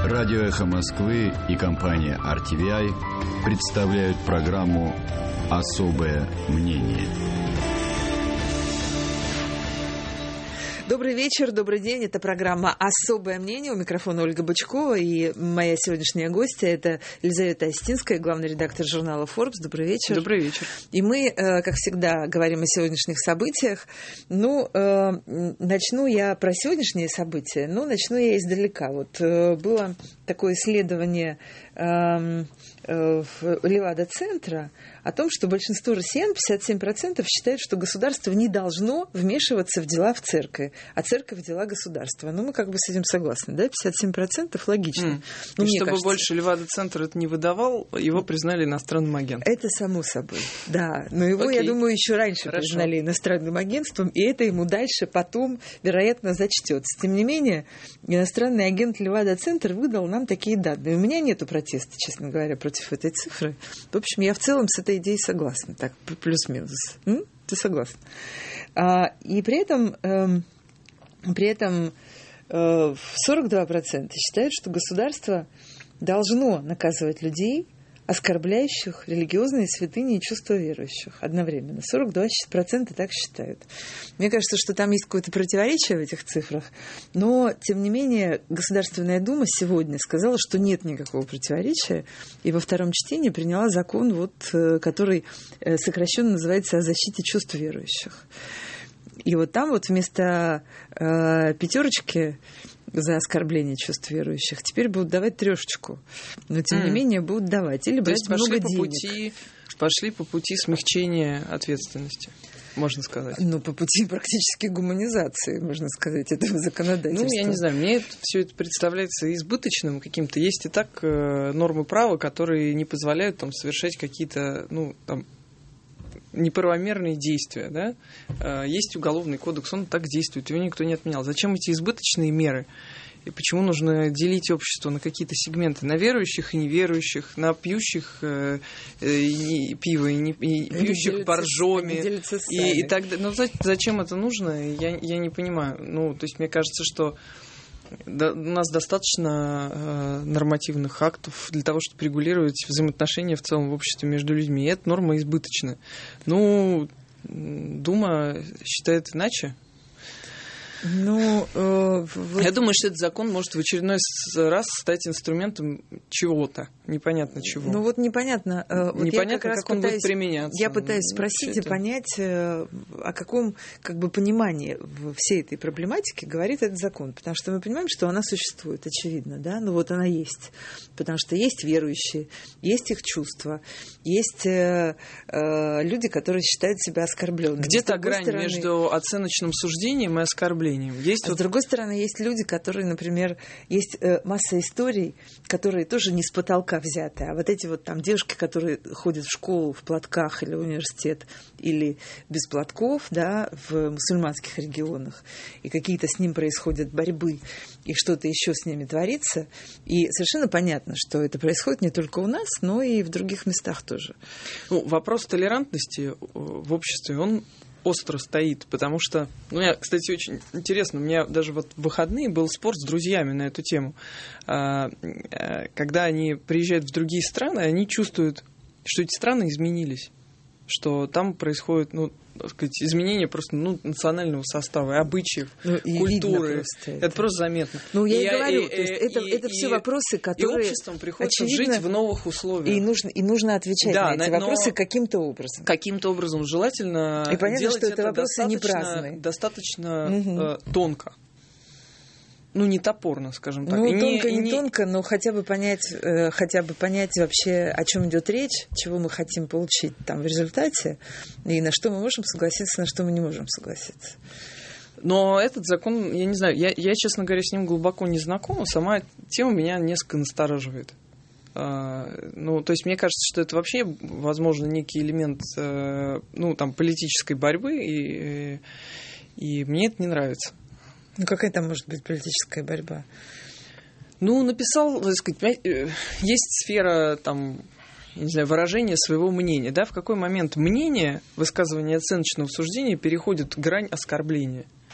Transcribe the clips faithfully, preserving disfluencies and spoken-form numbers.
Радио «Эхо Москвы» и компания ар ти ви ай представляют программу «Особое мнение». Добрый вечер, добрый день. Это программа «Особое мнение». У микрофона Ольга Бычкова. И моя сегодняшняя гостья – это Елизавета Остинская, главный редактор журнала Forbes. Добрый вечер. Добрый вечер. И мы, как всегда, говорим о сегодняшних событиях. Ну, начну я про сегодняшние события. Ну, начну я издалека. Вот было такое исследование Левада-центра о том, что большинство россиян, пятьдесят семь процентов, считают, что государство не должно вмешиваться в дела в церкви, а церковь в дела государства. Ну, мы как бы с этим согласны, да? пятьдесят семь процентов логично. Mm. Ну, И чтобы кажется, больше Левада-центр это не выдавал, его признали иностранным агентом. Это само собой, да. Но его, Окей. я думаю, еще раньше Хорошо. признали иностранным агентством, и это ему дальше потом, вероятно, зачтется. Тем не менее, иностранный агент Левада-центр выдал нам такие данные. У меня нету протеста, честно говоря, против этой цифры. В общем, я в целом с этой идеей согласна. Так, плюс-минус. М? Ты согласна? А, и при этом, эм, при этом э, сорок два процента считают, что государство должно наказывать людей, оскорбляющих религиозные святыни и чувства верующих одновременно. сорок два процента так считают. Мне кажется, что там есть какое-то противоречие в этих цифрах, но, тем не менее, Государственная Дума сегодня сказала, что нет никакого противоречия, и во втором чтении приняла закон, вот, который сокращенно называется «О защите чувств верующих». И вот там вот вместо э, пятерочки за оскорбление чувств верующих теперь будут давать трешечку. Но, тем mm. не менее, будут давать. Или брать много по денег. Пути, пошли по пути смягчения ответственности, можно сказать. Ну, по пути практически гуманизации, можно сказать, этого законодательства. Ну, я не знаю, мне все это представляется избыточным каким-то. Есть и так э, нормы права, которые не позволяют там совершать какие-то, ну, там, неправомерные действия, да? Есть уголовный кодекс, он так действует, его никто не отменял. Зачем эти избыточные меры? И почему нужно делить общество на какие-то сегменты? На верующих и неверующих, на пьющих э, и пиво, и, не, и пьющих боржоми. И, и так далее. Ну, зачем это нужно? Я, я не понимаю. Ну, то есть, мне кажется, что Да, у нас достаточно э, нормативных актов для того, чтобы регулировать взаимоотношения в целом в обществе между людьми. И эта норма избыточная. Ну, Дума считает иначе. Ну, э, вот... Я думаю, что этот закон может в очередной раз стать инструментом чего-то. Непонятно чего. Ну вот непонятно. Э, вот непонятно, я как, раз как он пытаюсь, будет применяться. Я пытаюсь спросить и понять, э, о каком как бы, понимании всей этой проблематики говорит этот закон. Потому что мы понимаем, что она существует, очевидно. Да? Ну вот она есть. Потому что есть верующие, есть их чувства, есть э, э, люди, которые считают себя оскорбленными. Где-то грань стороны... между оценочным суждением и оскорблением. Есть а вот... С другой стороны, есть люди, которые, например, есть э, масса историй, которые тоже не с потолка взяты, а вот эти вот там девушки, которые ходят в школу в платках или в университет, или без платков, да, в мусульманских регионах, и какие-то с ним происходят борьбы, и что-то еще с ними творится, и совершенно понятно, что это происходит не только у нас, но и в других местах тоже. Ну, вопрос толерантности в обществе, он остро стоит, потому что, ну, я, кстати, очень интересно, у меня даже вот в выходные был спор с друзьями на эту тему. Когда они приезжают в другие страны, они чувствуют, что эти страны изменились, что там происходит, ну, так сказать, изменение просто ну, национального состава, обычаев, ну, культуры. Просто это. это просто заметно. Ну, я и, и говорю, и, то есть это, и, это и, все вопросы, которые... И обществом приходится очевидно, жить в новых условиях. И нужно, и нужно отвечать да, на эти вопросы каким-то образом. Каким-то образом. Желательно и понятно, делать что это, это достаточно, не достаточно, достаточно угу. э, тонко. Ну, не топорно, скажем так. Ну, и тонко, не, не, не тонко, но хотя бы понять, э, хотя бы понять вообще, о чем идет речь, чего мы хотим получить там в результате, и на что мы можем согласиться, на что мы не можем согласиться. Но этот закон, я не знаю, я, я, честно говоря, с ним глубоко не знакома, сама тема меня несколько настораживает. А, ну, то есть мне кажется, что это вообще, возможно, некий элемент, э, ну, там, политической борьбы, и, и мне это не нравится. Ну, какая там может быть политическая борьба? Ну, написал, так сказать, есть сфера, там, я не знаю, выражения своего мнения, да, в какой момент мнение, высказывание оценочного суждения переходит грань оскорбления.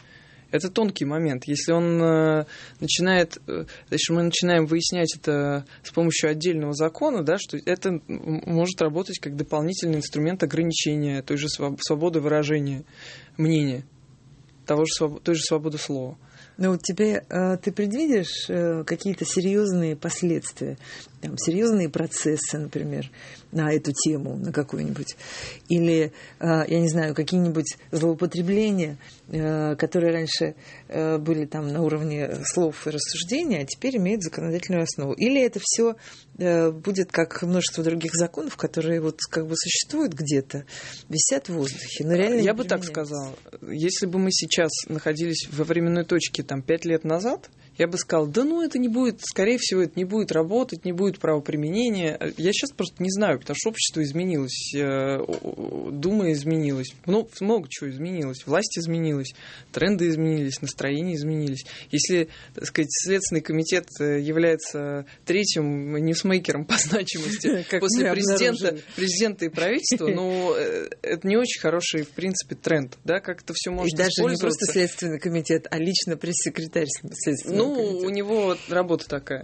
Это тонкий момент. Если он э, начинает, э, значит, мы начинаем выяснять это с помощью отдельного закона, да, что это может работать как дополнительный инструмент ограничения той же свободы выражения мнения, того же, той же свободы слова. Но вот тебе, ты предвидишь какие-то серьезные последствия, там, серьезные процессы, например, на эту тему, на какую-нибудь, или, я не знаю, какие-нибудь злоупотребления, которые раньше были там на уровне слов и рассуждения, а теперь имеют законодательную основу. Или это все будет как множество других законов, которые вот как бы существуют где-то, висят в воздухе, но реально Я бы так сказала. Если бы мы сейчас находились во временной точке там пять лет назад, я бы сказал, да ну это не будет, скорее всего, это не будет работать, не будет правоприменения. Я сейчас просто не знаю, потому что общество изменилось, Дума изменилась, много, много чего изменилось, власть изменилась, тренды изменились, настроения изменились. Если, так сказать, Следственный комитет является третьим ньюсмейкером по значимости после президента, президента и правительства, ну это не очень хороший, в принципе, тренд, да, как это все может и даже использоваться. Не просто Следственный комитет, а лично пресс-секретарь Следственного Ну, комитета. у него работа такая.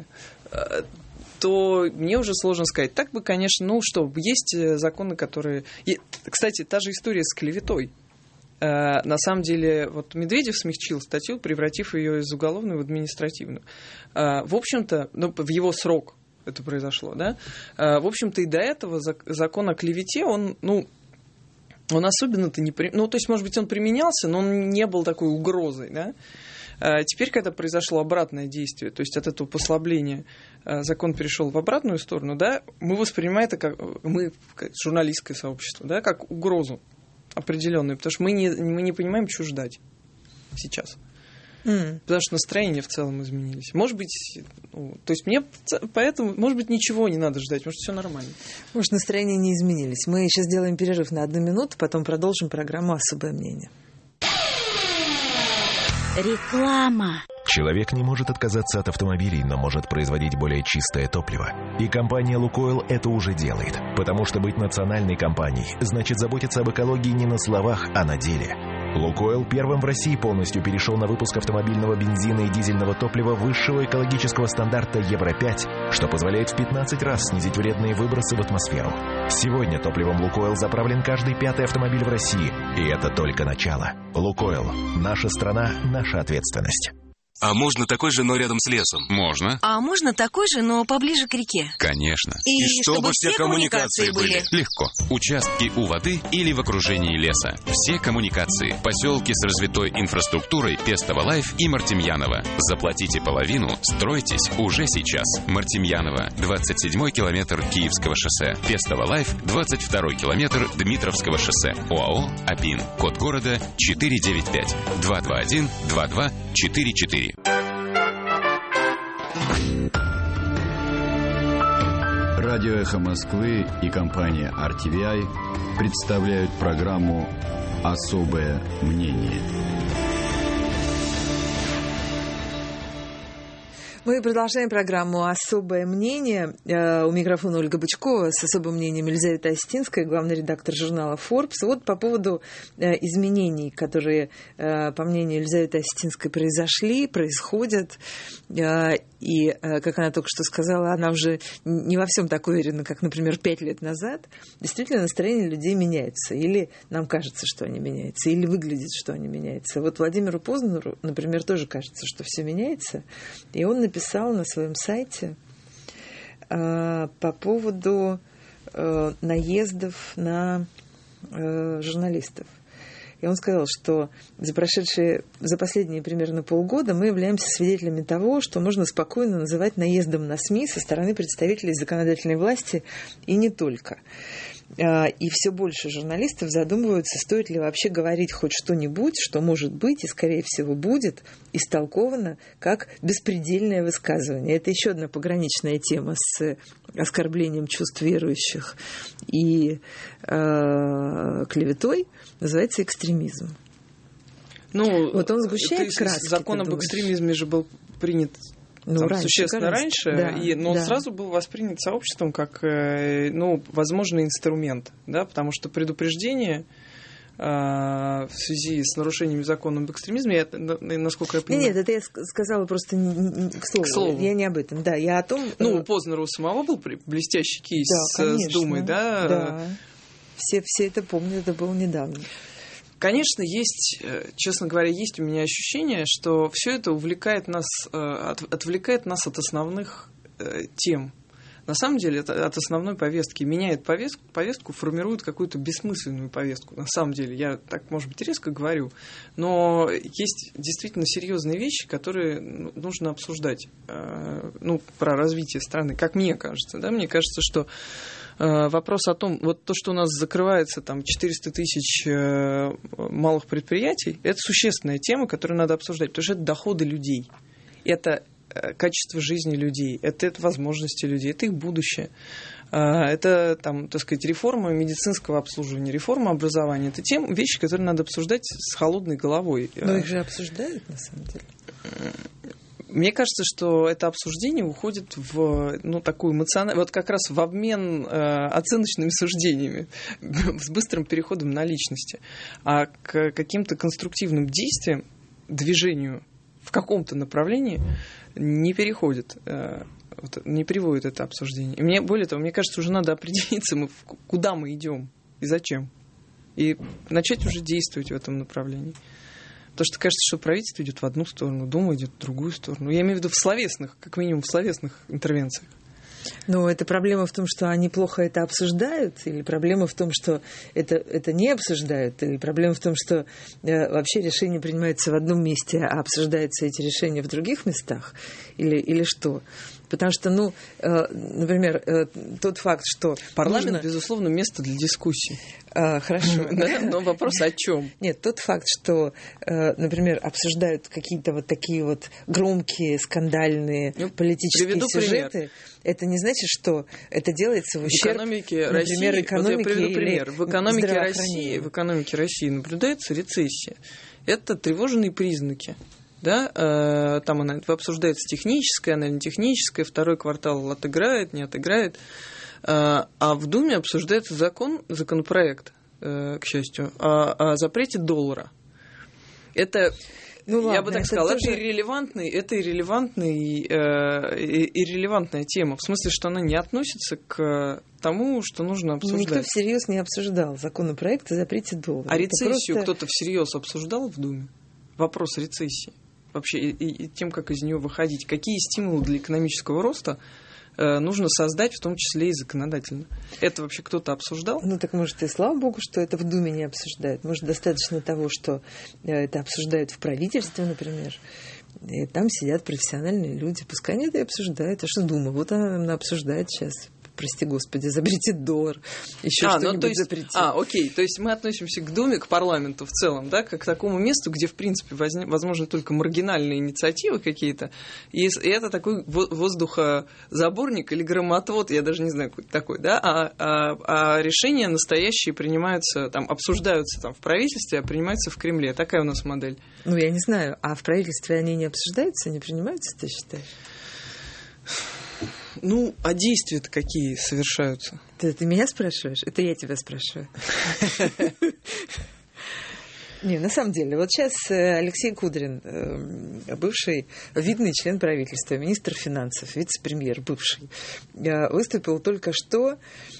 То мне уже сложно сказать. Так бы, конечно, ну что, есть законы, которые... И, кстати, та же история с клеветой. На самом деле, вот Медведев смягчил статью, превратив ее из уголовной в административную. В общем-то, ну, в его срок это произошло, да? В общем-то, и до этого закон о клевете, он, ну, он особенно-то не... Ну, то есть, может быть, он применялся, но он не был такой угрозой, да? Теперь, когда произошло обратное действие, то есть от этого послабления закон перешел в обратную сторону, да, мы воспринимаем это как, мы, как журналистское сообщество, да, как угрозу определенную, потому что мы не, мы не понимаем, что ждать сейчас. Mm. Потому что настроения в целом изменились. Может быть, ну, то есть мне поэтому, может быть, ничего не надо ждать, может, все нормально. Может, настроения не изменились. Мы сейчас делаем перерыв на одну минуту, потом продолжим программу «Особое мнение». Реклама. Человек не может отказаться от автомобилей, но может производить более чистое топливо. И компания «Лукойл» это уже делает. Потому что быть национальной компанией значит заботиться об экологии не на словах, а на деле. «Лукойл» первым в России полностью перешел на выпуск автомобильного бензина и дизельного топлива высшего экологического стандарта Евро пять, что позволяет в пятнадцать раз снизить вредные выбросы в атмосферу. Сегодня топливом «Лукойл» заправлен каждый пятый автомобиль в России. И это только начало. «Лукойл». Наша страна, наша ответственность. А можно такой же, но рядом с лесом? Можно. А можно такой же, но поближе к реке? Конечно. И, И чтобы, чтобы все коммуникации были. Легко. Участки у воды или в окружении леса. Все коммуникации. Поселки с развитой инфраструктурой Пестово Лайф и Мартемьяново. Заплатите половину, стройтесь уже сейчас. Мартемьяново, двадцать седьмой километр Киевского шоссе. Пестово Лайф, двадцать второй километр Дмитровского шоссе. ОАО «Апин». Код города четыре девять пять два два один два два четыре четыре. Радио «Эхо Москвы» и компания ар ти ви ай представляют программу «Особое мнение». Мы продолжаем программу «Особое мнение». У микрофона Ольга Бычкова, с особым мнением Елизавета Остинская, главный редактор журнала Forbes. Вот по поводу изменений, которые, по мнению Елизаветы Остинской, произошли, происходят. И, как она только что сказала, она уже не во всем так уверена, как, например, пять лет назад. Действительно, настроение людей меняется. Или нам кажется, что они меняются, или выглядит, что они меняются. Вот Владимиру Познеру, например, тоже кажется, что все меняется. И он написал на своем сайте э, по поводу э, наездов на э, журналистов. И он сказал, что за прошедшие, за последние примерно полгода мы являемся свидетелями того, что можно спокойно называть наездом на СМИ со стороны представителей законодательной власти и не только. И все больше журналистов задумываются, стоит ли вообще говорить хоть что-нибудь, что может быть и, скорее всего, будет истолковано как беспредельное высказывание. Это еще одна пограничная тема с оскорблением чувств верующих и э, клеветой, называется экстремизм. Ну, вот он сгущает краски. Закон об экстремизме же был принят Ну, там, раньше, существенно раньше, да, и, но да. он сразу был воспринят сообществом как, ну, возможный инструмент, да, потому что предупреждение в связи с нарушениями закона об экстремизме, я, насколько я понимаю... Нет, это я сказала просто не, не, к, слову. к слову. Я не об этом, да, я о том... Ну, у Познера у самого был блестящий кейс да, с, с Думой, да? Да, все, все это помнят, это было недавно. Конечно, есть, честно говоря, есть у меня ощущение, что все это увлекает нас, отвлекает нас от основных тем. На самом деле это от основной повестки. Меняет повестку, повестку, формирует какую-то бессмысленную повестку. На самом деле, я так, может быть, резко говорю, но есть действительно серьезные вещи, которые нужно обсуждать. Ну, про развитие страны, как мне кажется. Да? Мне кажется, что вопрос о том, вот то, что у нас закрывается там четыреста тысяч малых предприятий, это существенная тема, которую надо обсуждать, потому что это доходы людей. Это качество жизни людей, это, это возможности людей, это их будущее. Это, там, так сказать, реформа медицинского обслуживания, реформа образования. Это те вещи, которые надо обсуждать с холодной головой. Но их же обсуждают, на самом деле. Мне кажется, что это обсуждение уходит в ну, такую эмоциональную... Вот как раз в обмен э, оценочными суждениями, с быстрым переходом на личности. А к каким-то конструктивным действиям, движению в каком-то направлении не переходит, э, вот, не приводит это обсуждение. И мне, более того, мне кажется, уже надо определиться, мы, куда мы идем и зачем. И начать уже действовать в этом направлении. Потому что кажется, что правительство идет в одну сторону, Дума идет в другую сторону. Я имею в виду в словесных, как минимум в словесных интервенциях. Но это проблема в том, что они плохо это обсуждают, или проблема в том, что это, это не обсуждают, или проблема в том, что э, вообще решения принимаются в одном месте, а обсуждаются эти решения в других местах, или, или что? Потому что, ну, э, например, э, тот факт, что... Парламент, нужно... безусловно, место для дискуссий. А, хорошо. Но вопрос о чем? Нет, тот факт, что, например, обсуждают какие-то вот такие вот громкие, скандальные политические сюжеты, это не значит, что это делается в ущерб, например, экономике или в экономике России, в экономике России наблюдается рецессия. Это тревожные признаки. Да, э, там она обсуждается техническая, она не техническая, второй квартал отыграет, не отыграет. Э, а в Думе обсуждается закон, законопроект, э, к счастью, о, о запрете доллара. Это, ну, ладно, я бы так это сказала, тоже... это иррелевантный, это иррелевантный, э, иррелевантная тема, в смысле, что она не относится к тому, что нужно обсуждать. Никто всерьез не обсуждал законопроект о запрете доллара. А рецессию просто... кто-то всерьез обсуждал в Думе? Вопрос рецессии. Вообще, и, и тем, как из нее выходить. Какие стимулы для экономического роста э, нужно создать, в том числе и законодательно. Это вообще кто-то обсуждал? Ну, так может, и слава богу, что это в Думе не обсуждают. Может, достаточно того, что это обсуждают в правительстве, например. И там сидят профессиональные люди. Пускай они это и обсуждают. А что Дума? Вот она, она обсуждает сейчас. Прости господи, запретит доллар, еще а, что-нибудь ну, есть, запретит. А, окей, то есть мы относимся к Думе, к парламенту в целом, да, как к такому месту, где, в принципе, возне... возможны только маргинальные инициативы какие-то, и это такой воздухозаборник или громотвод, я даже не знаю, какой такой, да, а, а, а решения настоящие принимаются, там, обсуждаются там в правительстве, а принимаются в Кремле. Такая у нас модель. Ну, я не знаю, а в правительстве они не обсуждаются, не принимаются, ты считаешь? Ну, а действия-то какие совершаются? Ты, ты меня спрашиваешь? Это я тебя спрашиваю. Не, на самом деле, вот сейчас Алексей Кудрин, бывший видный член правительства, министр финансов, вице-премьер бывший, выступил только что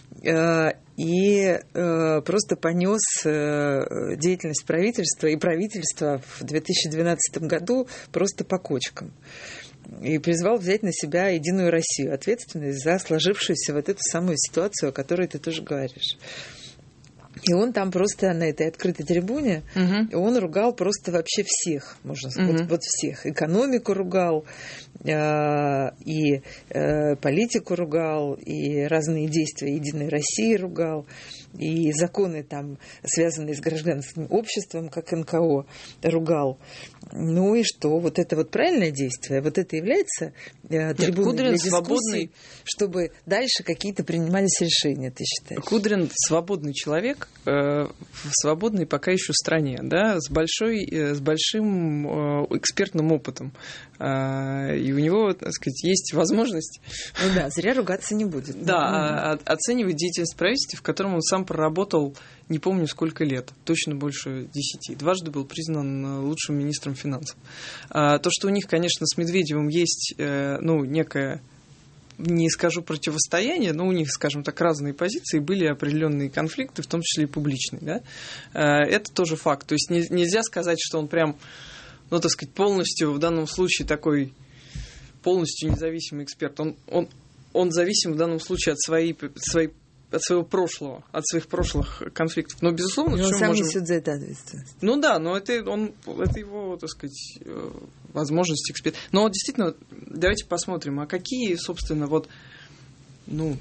и просто понес деятельность правительства и правительства в две тысячи двенадцатом году просто по кочкам. И призвал взять на себя Единую Россию, ответственность за сложившуюся вот эту самую ситуацию, о которой ты тоже говоришь. И он там просто на этой открытой трибуне, uh-huh. он ругал просто вообще всех, можно сказать, uh-huh. вот, вот всех. Экономику ругал, э, и э, политику ругал, и разные действия Единой России ругал, и законы там, связанные с гражданским обществом, как эн ка о, ругал. Ну и что? Вот это вот правильное действие, вот это является э, трибуной для дискуссий, свободный... чтобы дальше какие-то принимались решения, ты считаешь? Кудрин свободный человек э, в свободной пока еще стране, да, с, большой, э, с большим э, экспертным опытом. Э, и у него, так сказать, есть возможность... Ну да, зря ругаться не будет. Да, ну, оценивать деятельность правительства, в котором он сам проработал не помню сколько лет, точно больше десяти. Дважды был признан лучшим министром финансов. А, то, что у них, конечно, с Медведевым есть, э, ну, некое, не скажу противостояние, но у них, скажем так, разные позиции, были определенные конфликты, в том числе и публичные, да? А, это тоже факт. То есть не, нельзя сказать, что он прям, ну, так сказать, полностью, в данном случае, такой полностью независимый эксперт. Он, он, он зависим в данном случае от своей, своей от своего прошлого, от своих прошлых конфликтов. Но, безусловно, но он сам можем... несет за это ответственность. Ну да, но это, он, это его, так сказать, возможность эксперт. Но действительно, давайте посмотрим, а какие, собственно, вот, ну,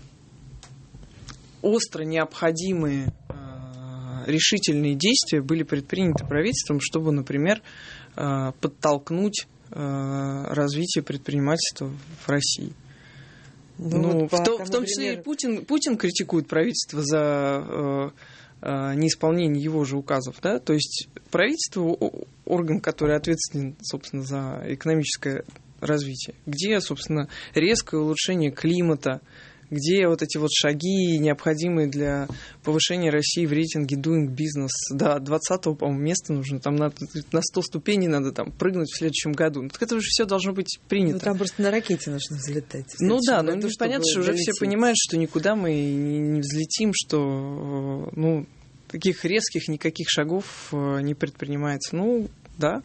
остро необходимые э, решительные действия были предприняты правительством, чтобы, например, э, подтолкнуть э, развитие предпринимательства в России. Ну, ну вот в, то, в том числе и Путин, Путин критикует правительство за э, э, неисполнение его же указов, да, то есть правительство орган, который ответственен, собственно, за экономическое развитие, где, собственно, резкое улучшение климата, где вот эти вот шаги, необходимые для повышения России в рейтинге Doing Business, до двадцатого, по-моему, места нужно, там на, на сто ступеней надо там прыгнуть в следующем году. Ну, так это уже все должно быть принято. Ну, там просто на ракете нужно взлетать. Ну да, но ну, понятно, что уже долететь. Все понимают, что никуда мы не, не взлетим, что, ну, таких резких никаких шагов не предпринимается. Ну, да.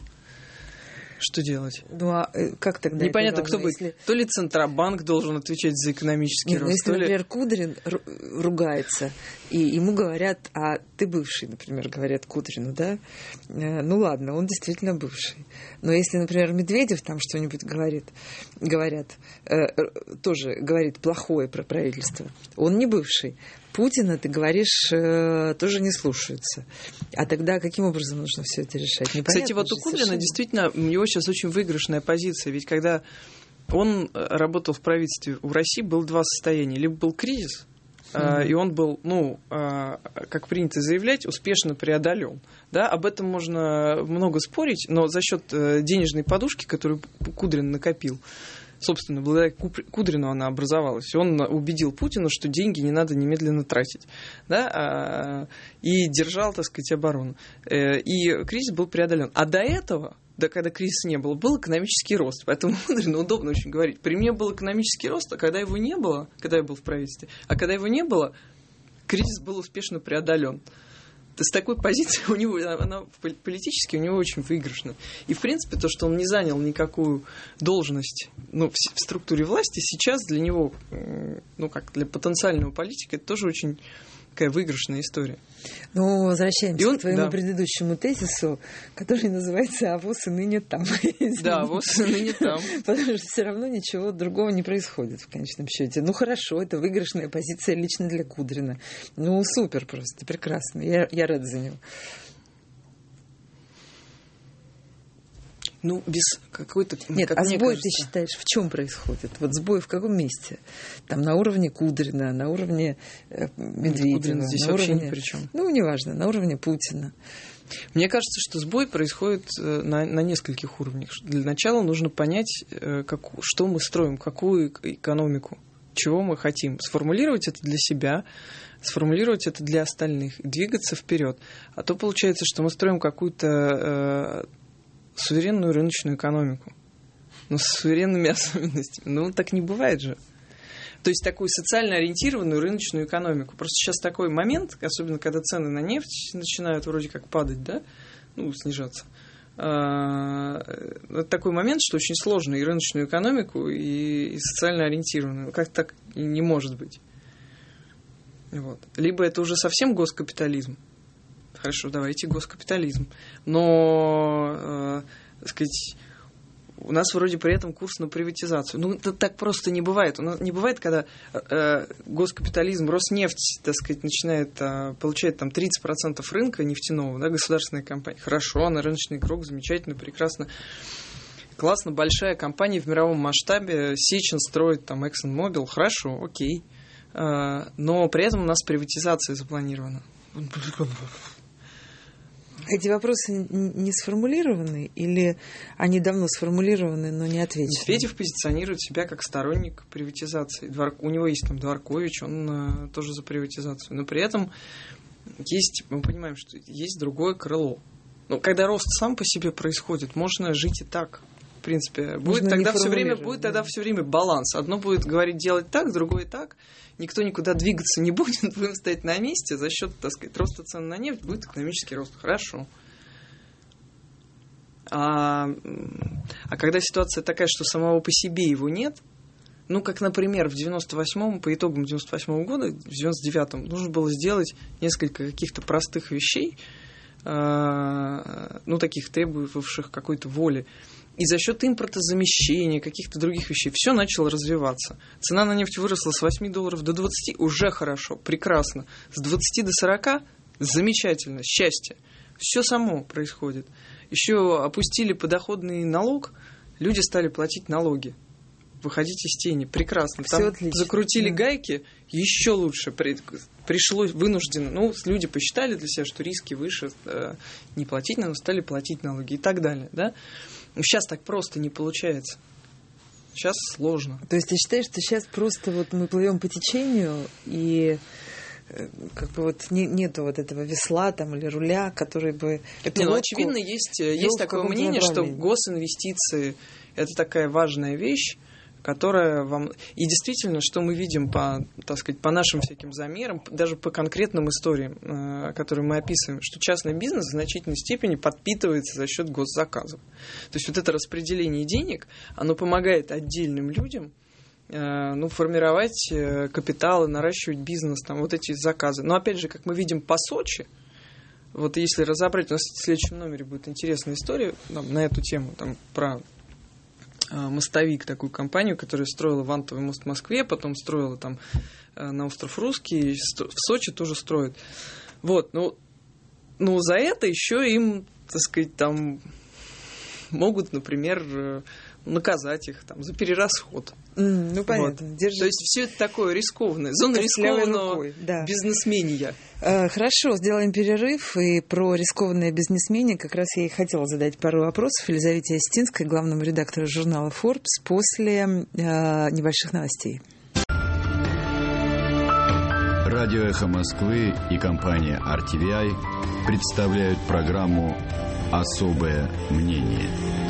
Что делать? Ну, а как тогда? Непонятно, кто будет. Если... То ли Центробанк должен отвечать за экономический Нет, рост. Если, то ли... например, Кудрин ругается, и ему говорят, а ты бывший, например, говорят Кудрину, да? Ну ладно, он действительно бывший. Но если, например, Медведев там что-нибудь говорит, говорят, э, тоже говорит плохое про правительство, он не бывший. Путина, ты говоришь, э, тоже не слушается. А тогда каким образом нужно все это решать? Непонятно. Кстати, вот у Кудрина совершенно... действительно, у него сейчас очень выигрышная позиция. Ведь когда он работал в правительстве, у России было два состояния. Либо был кризис, mm-hmm. э, и он был, ну, э, как принято заявлять, успешно преодолен. Да, об этом можно много спорить, но за счет э, денежной подушки, которую Кудрин накопил, собственно, благодаря Кудрину она образовалась. Он убедил Путина, что деньги не надо немедленно тратить. Да? И держал, так сказать, оборону. И кризис был преодолен. А до этого, да, когда кризиса не было, был экономический рост. Поэтому Кудрину удобно очень говорить. При мне был экономический рост, а когда его не было, когда я был в правительстве, а когда его не было, кризис был успешно преодолен. С такой позиции у него, она политически у него очень выигрышна. И, в принципе, то, что он не занял никакую должность, ну, в, в структуре власти, сейчас для него, ну, как для потенциального политика, это тоже очень такая выигрышная история. Ну, возвращаемся он, к твоему да. предыдущему тезису, который называется «А ВОЗ и ныне там». Да, ВОЗ и ныне там. Потому что все равно ничего другого не происходит в конечном счете. Ну, хорошо, это выигрышная позиция лично для Кудрина. Ну, супер просто, прекрасно. Я, я рада за него. Ну, без какой-то... Нет, как а мне сбой, кажется... ты считаешь, в чем происходит? Вот сбой в каком месте? Там на уровне Кудрина, на уровне э, Медведева. Кудрин здесь на вообще уровне... ни при чем. Ну, неважно, на уровне Путина. Мне кажется, что сбой происходит на, на нескольких уровнях. Для начала нужно понять, как, что мы строим, какую экономику, чего мы хотим. Сформулировать это для себя, сформулировать это для остальных, двигаться вперед. А то получается, что мы строим какую-то... Э, суверенную рыночную экономику. Но с суверенными особенностями. Ну, так не бывает же. То есть такую социально ориентированную рыночную экономику. Просто сейчас такой момент, особенно когда цены на нефть начинают вроде как падать, да, ну, снижаться. Это такой момент, что очень сложно и рыночную экономику, и социально ориентированную. Как так не может быть? Вот. Либо это уже совсем госкапитализм. Хорошо, давайте госкапитализм. Но, э, так сказать, у нас вроде при этом курс на приватизацию. Ну, это так просто не бывает. У нас не бывает, когда э, госкапитализм, Роснефть, так сказать, начинает, э, получает там тридцать процентов рынка нефтяного, да, государственная компания. Хорошо, она рыночный игрок, замечательно, прекрасно. Классно, большая компания в мировом масштабе. Сечин строит там ExxonMobil. Хорошо, окей. Э, но при этом у нас приватизация запланирована. Эти вопросы не сформулированы или они давно сформулированы, но не отвечены? Медведев позиционирует себя как сторонник приватизации. Двор... У него есть там Дворкович, он а, тоже за приватизацию. Но при этом есть, мы понимаем, что есть другое крыло. Но когда рост сам по себе происходит, можно жить и так. В принципе, будет тогда все время, будет тогда все время баланс. Одно будет говорить делать так, другое так. Никто никуда двигаться не будет, будем стоять на месте. За счет, так сказать, роста цен на нефть будет экономический рост. Хорошо. А, а когда ситуация такая, что самого по себе его нет, ну, как, например, в девяносто восьмом, по итогам девяносто восьмого года, в девяносто девятом, нужно было сделать несколько каких-то простых вещей, ну, таких требовавших какой-то воли. И за счет импортозамещения, каких-то других вещей, все начало развиваться. Цена на нефть выросла с восьми долларов до двадцати, уже хорошо, прекрасно. С двадцати до сорока замечательно, счастье. Все само происходит. Еще опустили подоходный налог, люди стали платить налоги. Выходить из тени, прекрасно. Там закрутили да. гайки, еще лучше. Пришлось вынужденно. Ну, люди посчитали для себя, что риски выше, не платить налоги, стали платить налоги и так далее, да? Сейчас так просто не получается. Сейчас сложно. То есть ты считаешь, что сейчас просто вот мы плывем по течению, и как бы вот не, нету вот этого весла там или руля, который бы... Не, ну, очевидно, есть, есть такое мнение, что госинвестиции – это такая важная вещь, которая вам... И действительно, что мы видим по, так сказать, по нашим всяким замерам, даже по конкретным историям, которые мы описываем, что частный бизнес в значительной степени подпитывается за счет госзаказов. То есть вот это распределение денег, оно помогает отдельным людям ну, формировать капитал и наращивать бизнес, там, вот эти заказы. Но опять же, как мы видим по Сочи, вот если разобрать, у нас в следующем номере будет интересная история там, на эту тему, там, про мостовик, такую компанию, которая строила вантовый мост в Москве, потом строила там на остров Русский, в Сочи тоже строят. Вот, ну, ну за это еще им, так сказать, там могут, например, наказать их там за перерасход. Mm, ну, понятно. Вот. То есть все это такое рискованное. Зона рискованного да. бизнесмения. Uh, хорошо, сделаем перерыв. И про рискованное бизнесмене как раз я и хотела задать пару вопросов Елизавете Остинской, главному редактору журнала Forbes, после uh, небольших новостей. Радио «Эхо Москвы» и компания ар ти ви ай представляют программу «Особое мнение».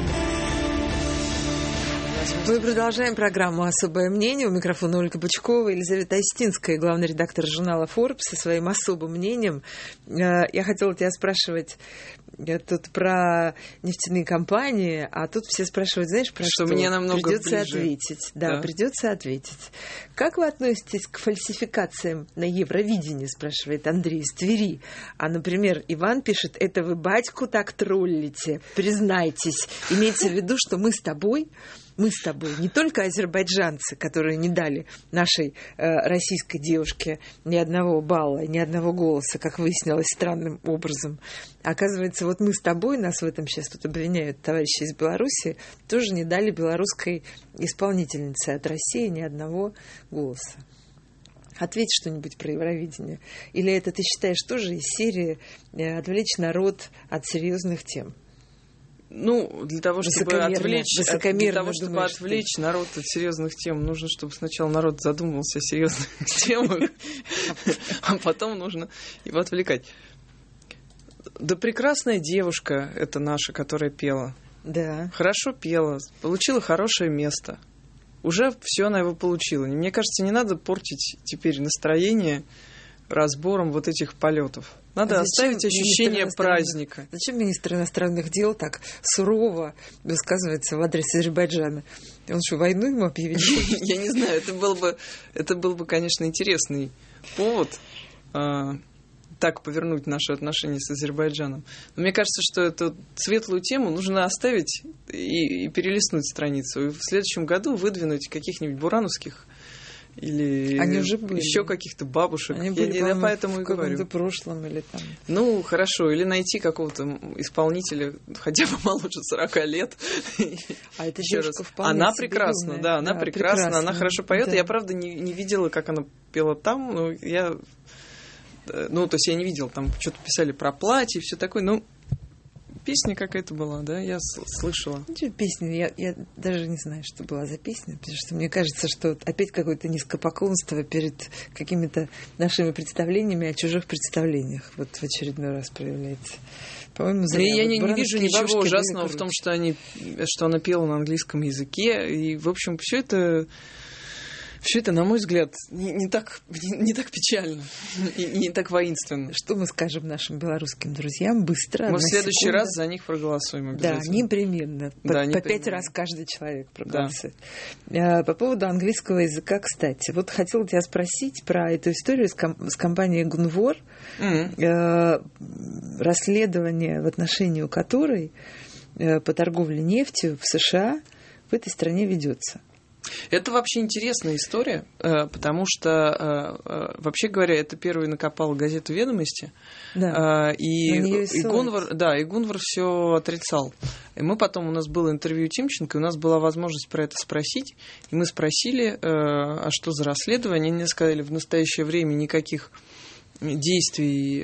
Мы продолжаем программу «Особое мнение». У микрофона Ольга Бычкова, Елизавета Остинская, главный редактор журнала Forbes, со своим особым мнением. Я хотела тебя спрашивать тут про нефтяные компании, а тут все спрашивают, знаешь, про что? Что мне намного придется ближе. ответить. Да, да, придется ответить. Как вы относитесь к фальсификациям на Евровидении, спрашивает Андрей из Твери. А, например, Иван пишет, это вы батьку так троллите, признайтесь. Имеется в виду, что мы с тобой... Мы с тобой не только азербайджанцы, которые не дали нашей э, российской девушке ни одного балла, ни одного голоса, как выяснилось странным образом. Оказывается, вот мы с тобой, нас в этом сейчас тут обвиняют товарищи из Беларуси, тоже не дали белорусской исполнительнице от России ни одного голоса. Ответь что-нибудь про Евровидение. Или это ты считаешь тоже из серии э, «Отвлечь народ от серьезных тем»? Ну, для того, чтобы отвлечь, для того, чтобы думаешь, отвлечь ты... народ от серьезных тем, нужно, чтобы сначала народ задумывался о серьезных темах, а потом нужно его отвлекать. Да прекрасная девушка это наша, которая пела. Да. Хорошо пела, получила хорошее место. Уже все она его получила. Мне кажется, не надо портить теперь настроение разбором вот этих полетов. Надо а оставить ощущение праздника. Зачем министр иностранных дел так сурово высказывается в адрес Азербайджана? Он что, войну ему объявил? Я не знаю, это был бы, это был бы, конечно, интересный повод так повернуть наши отношения с Азербайджаном. Но мне кажется, что эту светлую тему нужно оставить и, и перелистнуть страницу. И в следующем году выдвинуть каких-нибудь бурановских или Они уже были. Еще каких-то бабушек. Они я были, я поэтому в и говорю. каком-то прошлом или там. Ну, хорошо. Или найти какого-то исполнителя хотя бы моложе сорока лет. А это Еще девушка раз. вполне Она себе прекрасна, юная. да, она Да, прекрасна, прекрасна. она хорошо поет. Да. Я, правда, не, не видела, как она пела там, но я... Ну, то есть я не видела, там что-то писали про платье и все такое, ну, песня какая-то была, да, я слышала. Ну, песня, я, я даже не знаю, что была за песня, потому что мне кажется, что опять какое-то низкопоклонство перед какими-то нашими представлениями о чужих представлениях вот в очередной раз проявляется. По-моему, зря. Я, Вот не, не вижу ничего бабушки ужасного были в том, что, они, что она пела на английском языке, и, в общем, все это... Все это, на мой взгляд, не, не, так, не, не так печально и не так воинственно. Что мы скажем нашим белорусским друзьям быстро? Мы в следующий секунду. раз за них проголосуем обязательно. Да, непременно. По, Да, по непременно. пять раз каждый человек проголосует. Да. По поводу английского языка, кстати. Вот хотела тебя спросить про эту историю с, ком- с компанией Gunvor, mm-hmm. э, расследование, в отношении которой э, по торговле нефтью в США в этой стране ведется. Это вообще интересная история, потому что, вообще говоря, это первый накопал газету «Ведомости», да. и, и Гунвор, да, и Гунвор все отрицал. И мы потом, у нас было интервью Тимченко, и у нас была возможность про это спросить, и мы спросили, а что за расследование, они сказали, в настоящее время никаких действий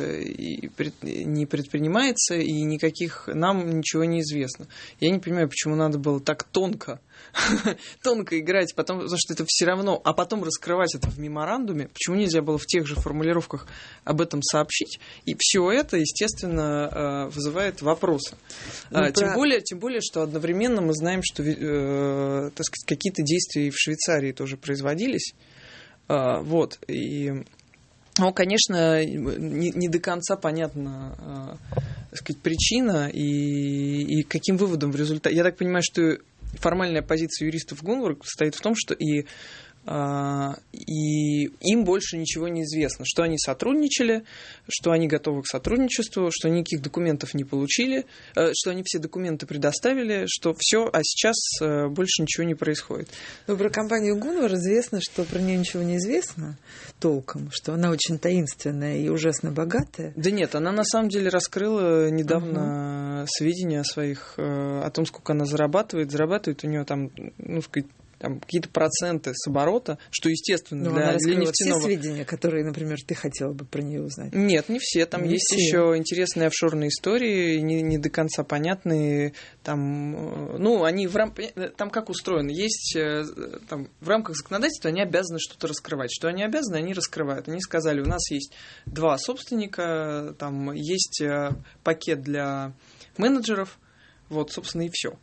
не предпринимается, и никаких нам ничего не известно. Я не понимаю, почему надо было так тонко тонко играть, потом, потому что это все равно, а потом раскрывать это в меморандуме, почему нельзя было в тех же формулировках об этом сообщить, и все это, естественно, вызывает вопросы. Ну, тем, про... более, тем более, что одновременно мы знаем, что э, так сказать, какие-то действия и в Швейцарии тоже производились, э, вот, и ну, конечно, не, не до конца понятна э, так сказать, причина и, и каким выводом в результате. Я так понимаю, что формальная позиция юристов Gunvor состоит в том, что и, а, и им больше ничего не известно, что они сотрудничали, что они готовы к сотрудничеству, что никаких документов не получили, что они все документы предоставили, что все, а сейчас больше ничего не происходит. Но про компанию Gunvor известно, что про нее ничего не известно толком, что она очень таинственная и ужасно богатая. Да нет, она на самом деле раскрыла недавно uh-huh. сведения о своих, о том, сколько она зарабатывает. Зарабатывает у нее там, ну, сказать, там какие-то проценты с оборота, что, естественно, Но для, она для нефтяного... все сведения, которые, например, ты хотела бы про нее узнать? Нет, не все. Там не есть все. еще интересные офшорные истории, не, не до конца понятные. Там, ну, они в рам... там как устроено? Есть там, в рамках законодательства они обязаны что-то раскрывать. Что они обязаны, они раскрывают. Они сказали, у нас есть два собственника, там есть пакет для менеджеров, вот, собственно, и все.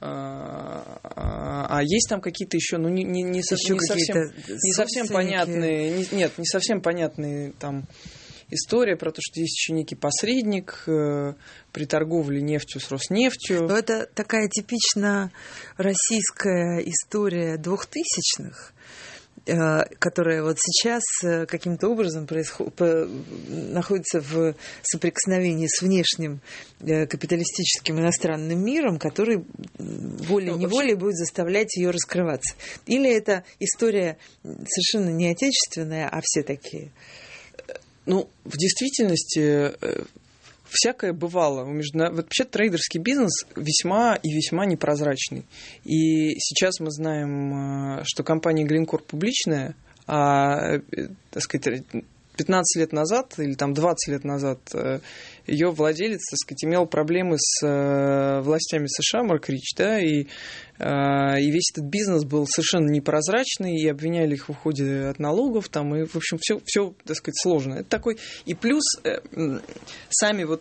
А есть там какие-то еще, ну, не, не, не, совсем, не, совсем, не совсем понятные, не, нет, не совсем понятные там история про то, что есть еще некий посредник э, при торговле нефтью с Роснефтью. Но это такая типично российская история двухтысячных, которая вот сейчас каким-то образом происход... находится в соприкосновении с внешним капиталистическим иностранным миром, который волей-неволей будет заставлять ее раскрываться. Или это история совершенно не отечественная, а все такие? Ну, в действительности... Всякое бывало. Вообще трейдерский бизнес весьма и весьма непрозрачный. И сейчас мы знаем, что компания Glencore публичная, а, так сказать, пятнадцать лет назад или там двадцать лет назад ее владелец, так сказать, имел проблемы с властями США, Марк Рич, да, и, и весь этот бизнес был совершенно непрозрачный, и обвиняли их в уходе от налогов, там, и, в общем, все, все, так сказать, сложно. Это такой... И плюс сами вот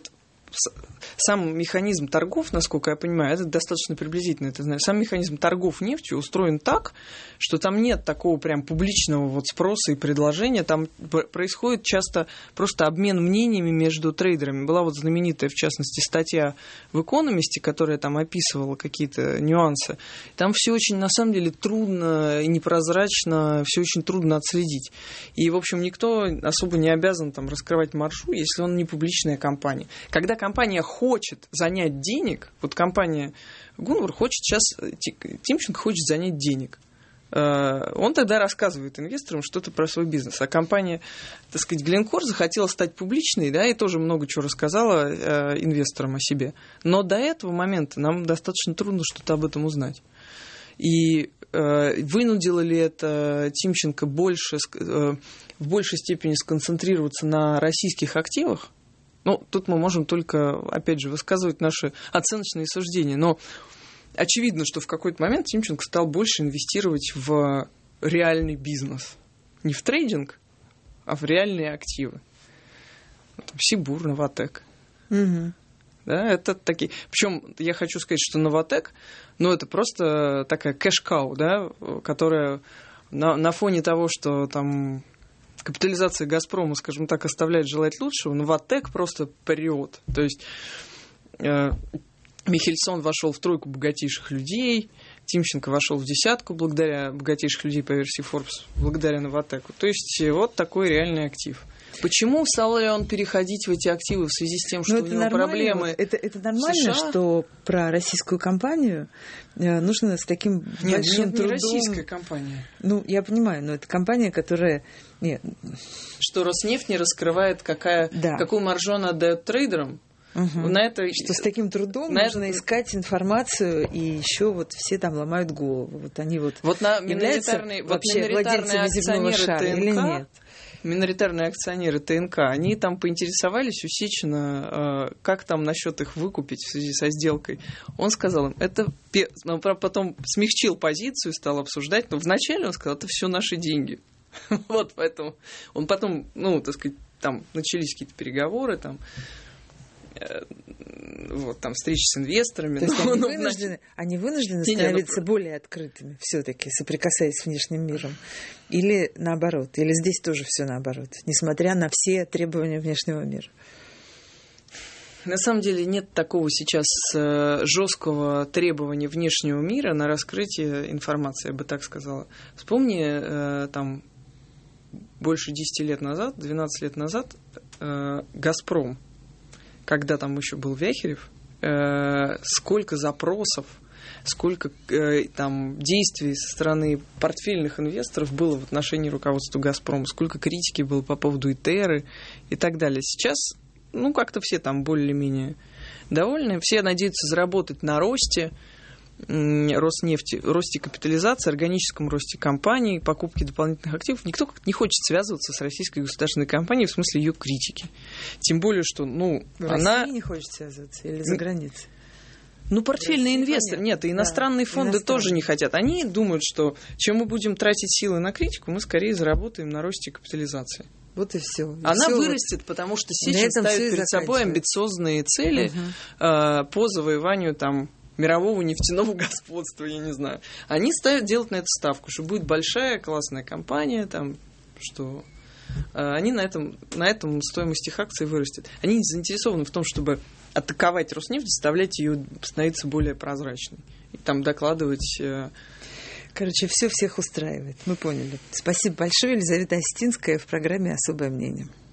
сам механизм торгов, насколько я понимаю, это достаточно приблизительно, это знаю. Сам механизм торгов нефтью устроен так, что там нет такого прям публичного вот спроса и предложения. Там происходит часто просто обмен мнениями между трейдерами. Была вот знаменитая, в частности, статья в «Экономисте», которая там описывала какие-то нюансы. Там все очень, на самом деле, трудно и непрозрачно, все очень трудно отследить. И, в общем, никто особо не обязан там раскрывать маржу, если он не публичная компания. Когда компания хочет занять денег, вот компания Гунвар хочет сейчас, Тимченко хочет занять денег, он тогда рассказывает инвесторам что-то про свой бизнес. А компания, так сказать, Glencore захотела стать публичной, да, и тоже много чего рассказала инвесторам о себе. Но до этого момента нам достаточно трудно что-то об этом узнать. И вынудило ли это Тимченко больше, в большей степени сконцентрироваться на российских активах? Ну, тут мы можем только, опять же, высказывать наши оценочные суждения. Но очевидно, что в какой-то момент Тимченко стал больше инвестировать в реальный бизнес. Не в трейдинг, а в реальные активы. Сибур, Новатэк. Угу. Да, это такие... Причем я хочу сказать, что Новатэк, ну, это просто такая кэш-кау, да, которая на, на фоне того, что там... капитализация «Газпрома», скажем так, оставляет желать лучшего, но Новатэк просто прет. То есть э, Михельсон вошел в тройку богатейших людей, Тимченко вошел в десятку благодаря богатейших людей по версии Forbes, благодаря Новатэку. То есть вот такой реальный актив. Почему стал ли он переходить в эти активы в связи с тем, что Но у это него проблемы? Это, это нормально, США? Что про российскую компанию нужно с таким нет, большим нет, трудом... не российская компания. Ну, я понимаю, но это компания, которая... Нет. Что Роснефть не раскрывает, какая, да. какую маржу она отдает трейдерам. Угу. На это... Что с таким трудом на нужно это... искать информацию, и еще вот все там ломают голову. Вот они вот, вот на являются вот вообще владельцами земного шара или нет? Миноритарные акционеры ТНК, они там поинтересовались у Сечина, как там насчет их выкупить в связи со сделкой. Он сказал им, это... Он потом смягчил позицию, стал обсуждать, но вначале он сказал, это все наши деньги. Вот поэтому он потом, ну, так сказать, там начались какие-то переговоры, там, вот, там встречи с инвесторами. То есть но, они, но, вынуждены, они вынуждены не, становиться не, ну... более открытыми все-таки, соприкасаясь с внешним миром? Или наоборот? Или здесь тоже все наоборот, несмотря на все требования внешнего мира? На самом деле нет такого сейчас жесткого требования внешнего мира на раскрытие информации, я бы так сказала. Вспомни, там, больше десяти лет назад, двенадцать лет назад, «Газпром», когда там еще был Вяхерев, э, сколько запросов, сколько э, там действий со стороны портфельных инвесторов было в отношении руководства «Газпрома», сколько критики было по поводу ИТРы и так далее. Сейчас, ну, как-то все там более-менее довольны, все надеются заработать на росте Роснефти, росте капитализации, органическом росте компании, покупке дополнительных активов. Никто как-то не хочет связываться с российской государственной компанией в смысле ее критики. Тем более, что, ну, в она... России не хочет связываться или за границей? Ну, портфельные инвесторы, нет, и иностранные да, фонды иностранные. тоже не хотят. Они думают, что чем мы будем тратить силы на критику, мы скорее заработаем на росте капитализации. Вот и все. И Она все вырастет, вот... потому что Сечин ставит перед собой амбициозные цели угу. э, по завоеванию там мирового нефтяного господства, я не знаю. Они ставят, делают на это ставку, что будет большая классная компания, там, что э, они на этом, на этом стоимость их акций вырастет. Они не заинтересованы в том, чтобы атаковать Роснефть, заставлять ее становиться более прозрачной. И там докладывать... Э... Короче, все всех устраивает. Мы поняли. Спасибо большое. Елизавета Осетинская в программе «Особое мнение».